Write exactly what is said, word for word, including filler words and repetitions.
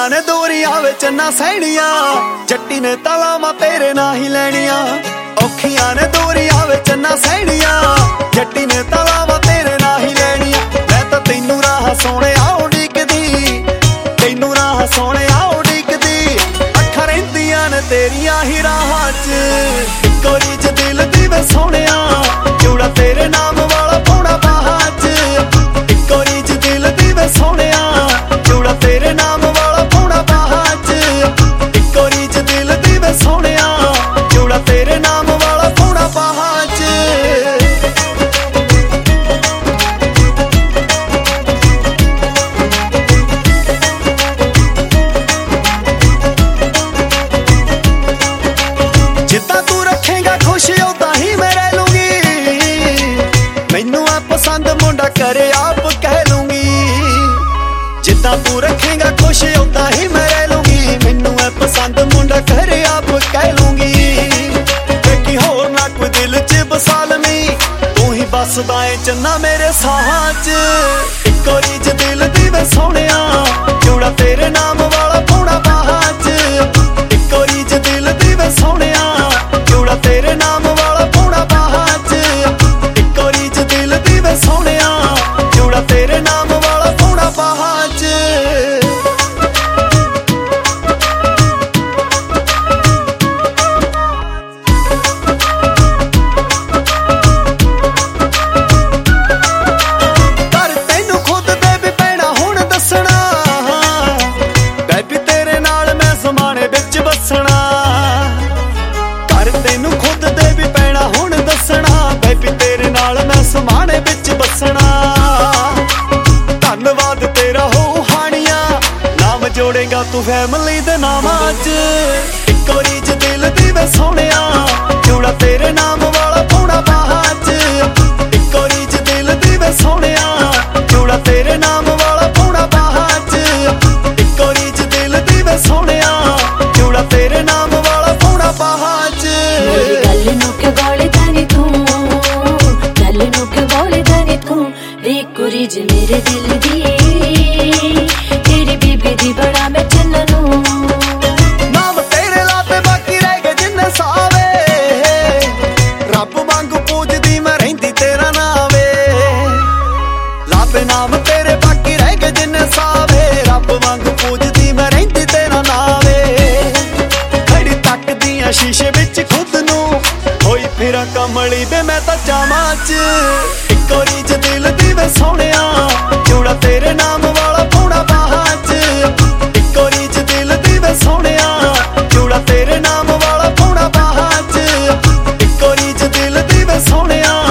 ਔਖੀਆਂ ਨੇ ਦੋਰੀਆਂ ਵਿੱਚ ਨਾ ਸਹਿਣੀਆਂ, ਜੱਟੀ ਨੇ ਤਲਾਵਾਂ ਤੇਰੇ ਨਾ ਹੀ ਲੈਣੀਆਂ। ਔਖੀਆਂ ਨੇ ਦੋਰੀਆਂ ਵਿੱਚ ਨਾ ਸਹਿਣੀਆਂ, ਜੱਟੀ ਨੇ ਤਲਾਵਾਂ ਤੇਰੇ ਨਾ ਹੀ ਲੈਣੀਆਂ। ਮੈਂ ਤਾਂ ਤੈਨੂੰ ਰਾਹ ਸੋਹਣਿਆ ਉਡੀਕਦੀ, ਤੈਨੂੰ ਰਾਹ ਸੋਹਣਿਆ ਉਡੀਕਦੀ। ਅੱਖਾਂ ਰਹਿੰਦੀਆਂ ਨੇ ਤੇਰੀਆਂ ਹੀ ਰਾਹਾਂ 'ਚ, ਇੱਕੋ ਰੀਝ ਦਿਲ ਦੀ ਵੇ ਸੋਹਣਿਆ, ਜੋੜਾ ਤੇਰੇ ਨਾਮ ਵਾਲਾ ਪਾਉਣਾ ਬਾਹਾਂ 'ਚ। ਇੱਕੋ ਰੀਝ ਦਿਲ ਦੀ ਵੇ ਸੋਹਣਿਆ, ਜੋੜਾ ਤੇਰੇ ਨਾਮ ਵਾਲਾ ਪਾਉਣਾ ਬਾਹਾਂ 'ਚ। ਇੱਕੋ ਰੀਝ ਦਿਲ ਦੀ ਵੇ ਸੋਹਣਿਆ, ਜੋੜਾ ਤੇਰੇ ਨਾਮ ਵਾਲਾ ਪਾਉਣਾ ਬਾਹਾਂ 'ਚ। ਜਿੱਦਾਂ ਤੂੰ ਰੱਖੇਗਾ ਖੁਸ਼ ਉਦਾਂ ਹੀ ਮੈਂ ਰਹਿ ਲੂੰਗੀ, ਮੈਨੂੰ ਆ ਪਸੰਦ ਮੁੰਡਾ ਕਰੇ ਆਪ ਕਹਿ ਲੂੰਗੀ। ਜਿੱਦਾਂ ਤੂੰ ਰੱਖੇਗਾ ਖੁਸ਼ ਉਦਾਂ ਹੀ ਮੈਂ ਰਹਿ ਲੂੰਗੀ, ਮੈਨੂੰ ਆ ਪਸੰਦ ਮੁੰਡਾ ਕਰੇ ਆਪ ਕਹਿ ਲੂੰਗੀ। ਵੇਖੀ ਹੋਰ ਨਾ ਕੋਈ ਦਿਲ 'ਚ ਵਸਾ ਲਵੀਂ, ਤੂੰ ਹੀ ਬਸਦਾ ਏ ਚੰਨਾ ਮੇਰੇ ਸਾਹਾਂ 'ਚ। ਇੱਕੋ ਰੀਝ ਦਿਲ ਦੀ ਵੇ ਸੋਹਣਿਆ, ਜੋੜਾ ਤੇਰੇ ਨਾਮ ਵਾਲਾ ਪਾਉਣਾ ਬਾਹਾਂ 'ਚ। ਇੱਕੋ ਰੀਝ ਦਿਲ ਦੀ ਵੇ ਸੋਹਣਿਆ, ਜੋੜਾ ਤੇਰੇ ਨਾਮ ਵਾਲਾ ਪਾਉਣਾ ਬਾਹਾਂ 'ਚ। ਇੱਕੋ ਰੀਝ ਦਿਲ ਦੀ ਵੇ ਸੋਹਣਿਆ, ਜੋੜਾ ਤੇਰੇ ਨਾਮ ਵਾਲਾ ਪਾਉਣਾ ਬਾਹਾਂ 'ਚ। ਕਰ ਤੈਨੂੰ ਖੁਦ ਬੇਬੀ ਪੈਣਾ ਹੁਣ ਦੱਸਣਾ, ਬੇਬੀ ਤੇਰੇ ਨਾਲ ਮੈਂ ਜ਼ਮਾਨੇ ਵਿੱਚ ਵਸਣਾ। ਕਰ ਤੈਨੂੰ ਖੁਦ ਦੇ ਵੀ ਪੈਣਾ ਹੁਣ ਦੱਸਣਾ, ਬੇਬੀ ਤੇਰੇ ਨਾਲ ਮੈਂ ਜ਼ਮਾਨੇ ਵਿੱਚ ਵਸਣਾ। ਧੰਨਵਾਦ ਤੇਰਾ ਹੋ ਹਾਣੀਆਂ, ਨਾਮ ਜੋੜੇਗਾ ਤੂੰ ਫੈਮਿਲੀ ਦੇ ਨਾਮਾਂ 'ਚ। ਇੱਕੋ ਰੀਝ ਦਿਲ ਦੀ ਵੇ ਸੋਹਣਿਆ, ਜੋੜਾ ਤੇਰੇ ਨਾਮ ਵਾਲਾ ਪਾਉਣਾ ਬਾਹਾਂ 'ਚ। ਇੱਕੋ ਰੀਝ ਦਿਲ ਦੀ ਵੇ ਸੋਹਣਿਆ, ਜੋੜਾ ਤੇਰੇ ਨਾਮ ਵਾਲਾ ਪਾਉਣਾ ਬਾਹਾਂ 'ਚ। ਇੱਕੋ ਰੀਝ ਦਿਲ ਦੀ ਵੇ ਸੋਹਣਿਆ, ਜੋੜਾ ਤੇਰੇ ਨਾਮ ਵਾਲਾ ਪਾਉਣਾ ਬਾਹਾਂ 'ਚ। ਮੇਰੀ ਗੱਲ ਨੂੰ ਕਿ ਬੋਲਦਾ ਨੀ ਤੂੰ, ਗੱਲ ਨੂੰ ਕਿ ਬੋਲਦਾ ਨੀ ਤੂੰ। ਵੇ ਕੁੜੀ ਜੇ ਮੇਰੇ ਦਿਲ ਦੀ, ਤੇਰੀ ਬੀਬੀ ਦੀ ਬੜਾ ਮੈਂ ਚੰਨ ਨੂੰ। ਨਾਮ ਤੇਰੇ ਲਾਤੇ ਬਾਕੀ ਰਹਿ ਗਏ ਜਿੰਨੇ ਸਾਵੇ, ਰੱਬ ਵਾਂਗੂ ਪੂਜਦੀ ਮੈਂ ਰਹਿੰਦੀ ਤੇਰਾ ਨਾਵੇ। ਲਾਪੇ ਨਾਮ ਤੇਰੇ ਬਾਕੀ ਰਹਿ ਗਏ ਜਿੰਨੇ ਸਾਵੇ, ਰੱਬ ਵਾਂਗੂ ਪੂਜਦੀ ਮੈਂ ਰਹਿੰਦੀ ਤੇਰਾ ਨਾਵੇ। ਖੜੀ ਤੱਕਦੀਆਂ ਸ਼ੀਸ਼ੇ ਵਿੱਚ ਖੁਦ ਨੂੰ, ਹੋਈ ਫਿਰਾਂ ਕਮਲੀ ਵੇ ਮੈਂ ਤਾਂ ਚਾਵਾਂ 'ਚ। ਇੱਕੋ ਰੀਝ ਦਿਲ ਦੀ ਵੇ ਸੋਹਣਿਆ, ਜੋੜਾ ਤੇਰੇ ਨਾਮ ਵਾਲਾ ਪਾਉਣਾ ਬਾਹਾਂ 'ਚ। ਇੱਕੋ ਰੀਝ ਦਿਲ ਦੀ ਵੇ ਸੋਹਣਿਆ, ਜੋੜਾ ਤੇਰੇ ਨਾਮ ਵਾਲਾ ਪਾਉਣਾ ਬਾਹਾਂ 'ਚ। ਇੱਕੋ ਰੀਝ ਦਿਲ ਦੀ ਵੇ ਸੋਹਣਿਆ,